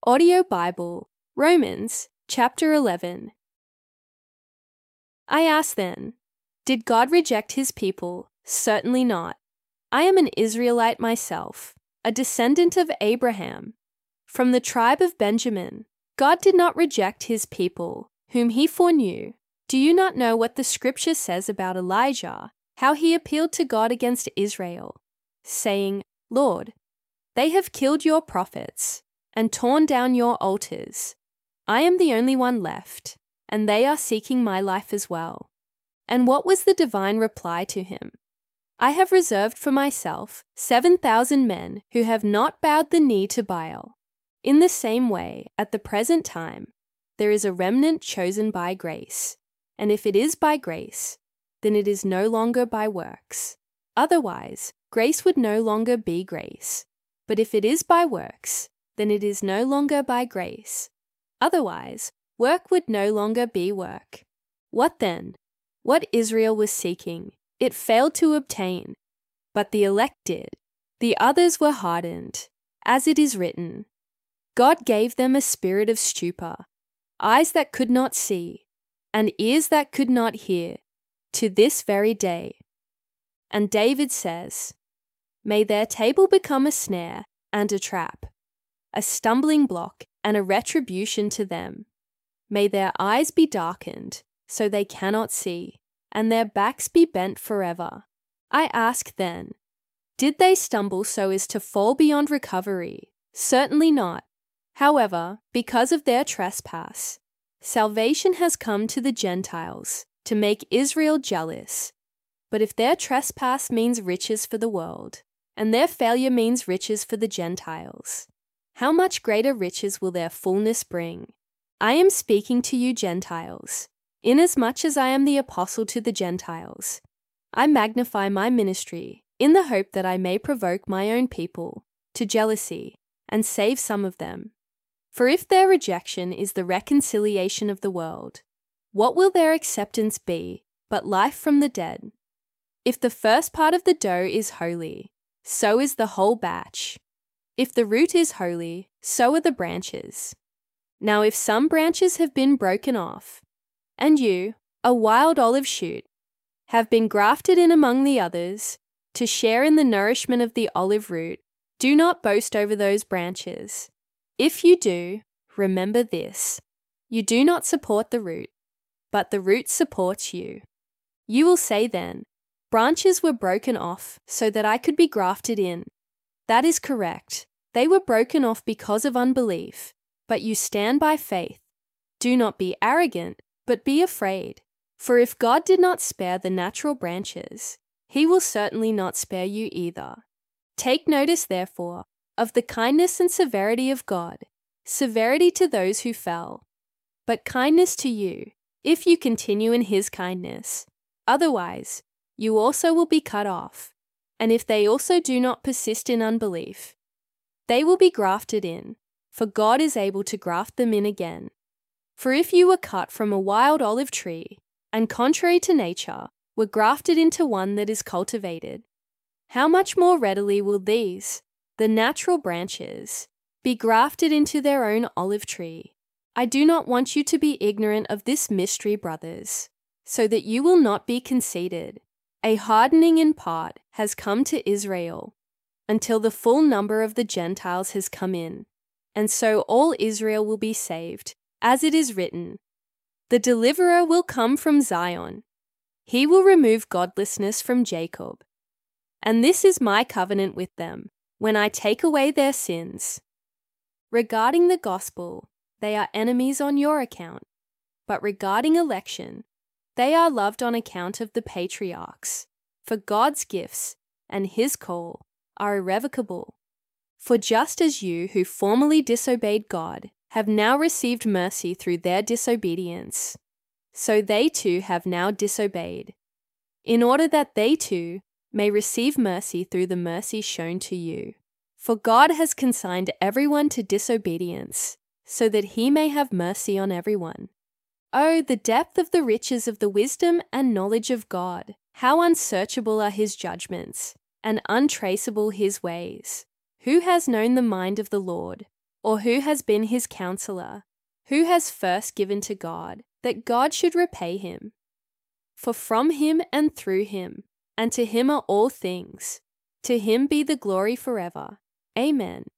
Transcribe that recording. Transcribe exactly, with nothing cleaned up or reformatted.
Audio Bible, Romans chapter eleven. I ask then, did God reject his people? Certainly not. I am an Israelite myself, a descendant of Abraham. From the tribe of Benjamin, God did not reject his people, whom he foreknew. Do you not know what the scripture says about Elijah, how he appealed to God against Israel, saying, Lord, they have killed your prophets and torn down your altars. I am the only one left, and they are seeking my life as well. And what was the divine reply to him? I have reserved for myself seven thousand men who have not bowed the knee to Baal. In the same way, at the present time, there is a remnant chosen by grace. And if it is by grace, then it is no longer by works. Otherwise, grace would no longer be grace. But if it is by works, then it is no longer by grace. Otherwise, work would no longer be work. What then? What Israel was seeking, it failed to obtain. But the elect did. The others were hardened. As it is written, God gave them a spirit of stupor, eyes that could not see, and ears that could not hear, to this very day. And David says, May their table become a snare and a trap, a stumbling block and a retribution to them. May their eyes be darkened, so they cannot see, and their backs be bent forever. I ask then, did they stumble so as to fall beyond recovery? Certainly not. However, because of their trespass, salvation has come to the Gentiles to make Israel jealous. But if their trespass means riches for the world, and their failure means riches for the Gentiles, how much greater riches will their fullness bring? I am speaking to you Gentiles, inasmuch as I am the apostle to the Gentiles. I magnify my ministry in the hope that I may provoke my own people to jealousy and save some of them. For if their rejection is the reconciliation of the world, what will their acceptance be but life from the dead? If the first part of the dough is holy, so is the whole batch. If the root is holy, so are the branches. Now if some branches have been broken off, and you, a wild olive shoot, have been grafted in among the others, to share in the nourishment of the olive root, do not boast over those branches. If you do, remember this, you do not support the root, but the root supports you. You will say then, branches were broken off so that I could be grafted in. That is correct. They were broken off because of unbelief, but you stand by faith. Do not be arrogant, but be afraid. For if God did not spare the natural branches, he will certainly not spare you either. Take notice, therefore, of the kindness and severity of God, severity to those who fell, but kindness to you, if you continue in his kindness. Otherwise, you also will be cut off. And if they also do not persist in unbelief, they will be grafted in, for God is able to graft them in again. For if you were cut from a wild olive tree, and contrary to nature, were grafted into one that is cultivated, how much more readily will these, the natural branches, be grafted into their own olive tree? I do not want you to be ignorant of this mystery, brothers, so that you will not be conceited. A hardening in part has come to Israel, until the full number of the Gentiles has come in, and so all Israel will be saved, as it is written, The deliverer will come from Zion. He will remove godlessness from Jacob. And this is my covenant with them, when I take away their sins. Regarding the gospel, they are enemies on your account, but regarding election, they are loved on account of the patriarchs, for God's gifts and his call are irrevocable. For just as you who formerly disobeyed God have now received mercy through their disobedience, so they too have now disobeyed, in order that they too may receive mercy through the mercy shown to you. For God has consigned everyone to disobedience, so that he may have mercy on everyone. Oh, the depth of the riches of the wisdom and knowledge of God! How unsearchable are his judgments, and untraceable his ways! Who has known the mind of the Lord? Or who has been his counselor? Who has first given to God, that God should repay him? For from him and through him, and to him are all things. To him be the glory forever. Amen.